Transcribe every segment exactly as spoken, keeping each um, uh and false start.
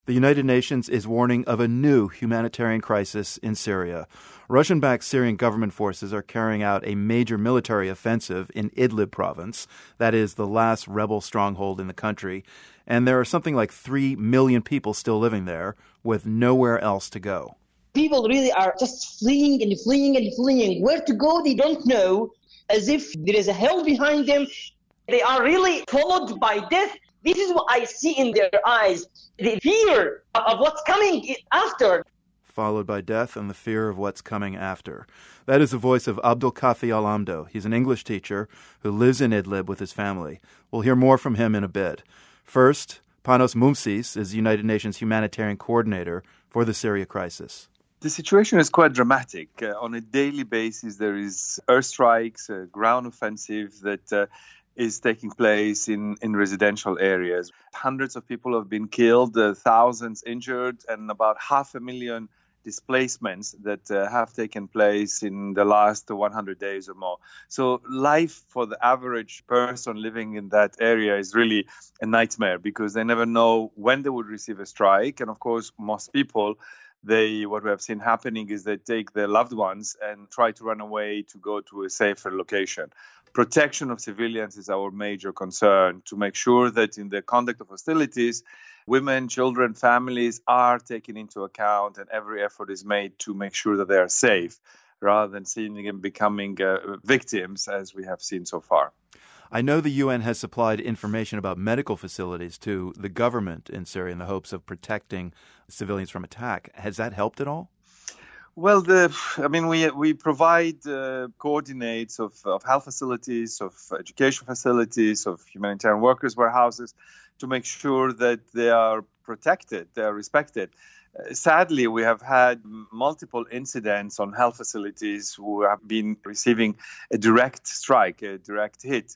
The United Nations is warning of a new humanitarian crisis in Syria. Russian-backed Syrian government forces are carrying out a major military offensive in Idlib province. That is the last rebel stronghold in the country. And there are something like three million people still living there with nowhere else to go. People really are just fleeing and fleeing and fleeing. Where to go, they don't know, as if there is a hell behind them. They are really followed by death. This is what I see in their eyes, the fear of what's coming after. Followed by death and the fear of what's coming after. That is the voice of Abdul Kafi Al-Amdo. He's an English teacher who lives in Idlib with his family. We'll hear more from him in a bit. First, Panos Moumsis is the United Nations humanitarian coordinator for the Syria crisis. The situation is quite dramatic. Uh, on a daily basis, there is airstrikes, a ground offensive that uh, is taking place in, in residential areas. Hundreds of people have been killed, uh, thousands injured, and about half a million displacements that uh, have taken place in the last one hundred days or more. So life for the average person living in that area is really a nightmare because they never know when they would receive a strike. And of course, most people, they what we have seen happening is they take their loved ones and try to run away to go to a safer location. Protection of civilians is our major concern, to make sure that in the conduct of hostilities, women, children, families are taken into account and every effort is made to make sure that they are safe, rather than seeing them becoming uh, victims, as we have seen so far. I know the U N has supplied information about medical facilities to the government in Syria in the hopes of protecting civilians from attack. Has that helped at all? Well, the, I mean, we we provide uh, coordinates of, of health facilities, of education facilities, of humanitarian workers' warehouses to make sure that they are protected, they are respected. Uh, sadly, we have had multiple incidents on health facilities who have been receiving a direct strike, a direct hit.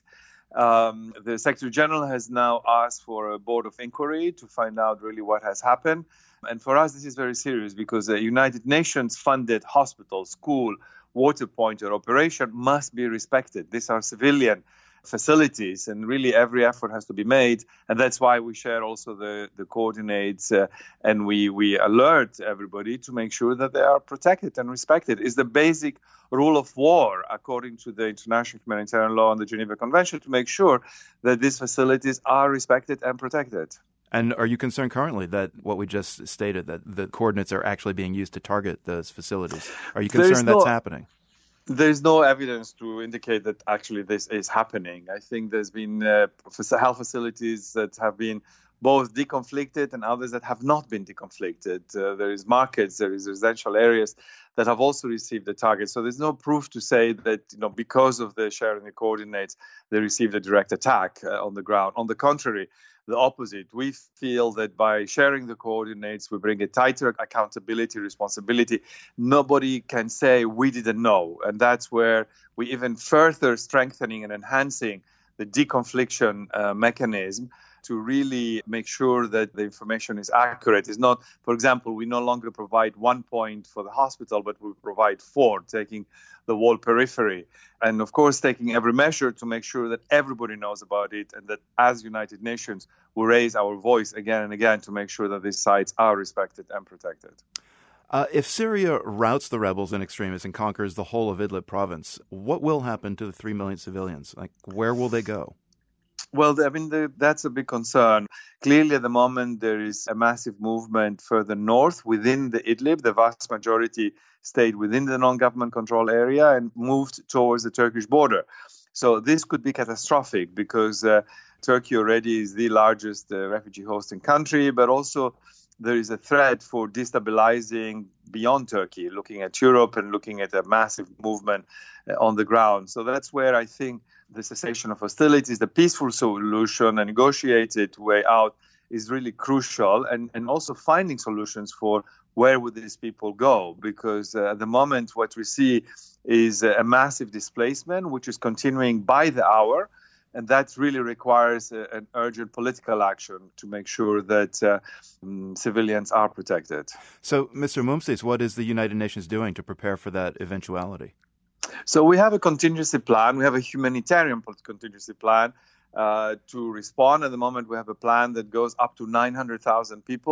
Um, the Secretary General has now asked for a board of inquiry to find out really what has happened. And for us, this is very serious because a United Nations funded hospital, school, water point or operation must be respected. These are civilian facilities and really every effort has to be made. And that's why we share also the, the coordinates uh, and we, we alert everybody to make sure that they are protected and respected. It's the basic rule of war, according to the international humanitarian law and the Geneva Convention, to make sure that these facilities are respected and protected. And are you concerned currently that what we just stated, that the coordinates are actually being used to target those facilities? Are you concerned that's no, happening? There's no evidence to indicate that actually this is happening. I think there's been uh, health facilities that have been both deconflicted and others that have not been deconflicted. Uh, there is markets, there is residential areas that have also received the target. So there's no proof to say that, you know, because of the sharing the coordinates, they received a direct attack uh, on the ground. On the contrary, the opposite. We feel that by sharing the coordinates, we bring a tighter accountability, responsibility. Nobody can say we didn't know. And that's where we even further strengthening and enhancing the deconfliction uh, mechanism to really make sure that the information is accurate. It's not, for example, we no longer provide one point for the hospital, but we provide four, taking the whole periphery. And of course, taking every measure to make sure that everybody knows about it and that as United Nations, we raise our voice again and again to make sure that these sites are respected and protected. Uh, if Syria routs the rebels and extremists and conquers the whole of Idlib province, what will happen to the three million civilians? Like, where will they go? Well, I mean, the, that's a big concern. Clearly, at the moment, there is a massive movement further north within the Idlib. The vast majority stayed within the non-government control area and moved towards the Turkish border. So this could be catastrophic because uh, Turkey already is the largest uh, refugee hosting country, but also there is a threat for destabilizing beyond Turkey, looking at Europe and looking at a massive movement uh, on the ground. So that's where I think the cessation of hostilities, the peaceful solution, a negotiated way out is really crucial, and, and also finding solutions for where would these people go, because uh, at the moment what we see is a massive displacement, which is continuing by the hour, and that really requires a, an urgent political action to make sure that uh, um, civilians are protected. So, Mister Moumsis, what is the United Nations doing to prepare for that eventuality? So we have a contingency plan. We have a humanitarian contingency plan uh, to respond. At the moment, we have a plan that goes up to nine hundred thousand people.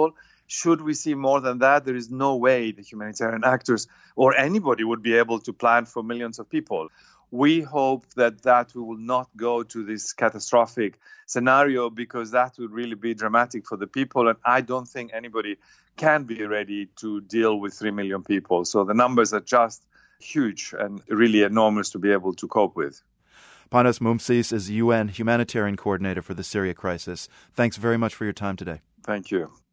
Should we see more than that, there is no way the humanitarian actors or anybody would be able to plan for millions of people. We hope that that we will not go to this catastrophic scenario, because that would really be dramatic for the people. And I don't think anybody can be ready to deal with three million people. So the numbers are just huge and really enormous to be able to cope with. Panos Moumsis is U N humanitarian coordinator for the Syria crisis. Thanks very much for your time today. Thank you.